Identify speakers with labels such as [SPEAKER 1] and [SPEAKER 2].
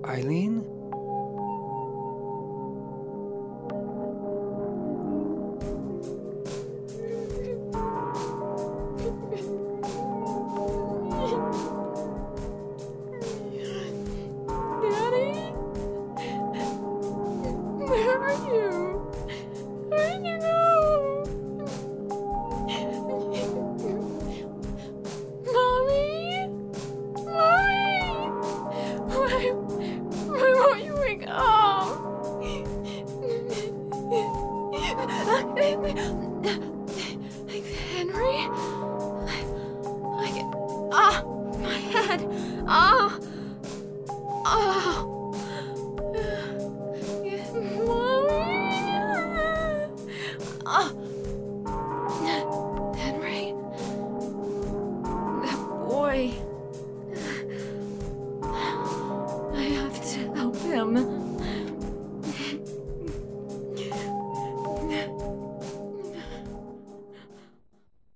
[SPEAKER 1] Eileen?
[SPEAKER 2] Daddy? Where are you? Where'd you go? Mommy? Mommy? Why won't you wake up? Henry? My head. Mommy? Henry? That boy. I have to help him.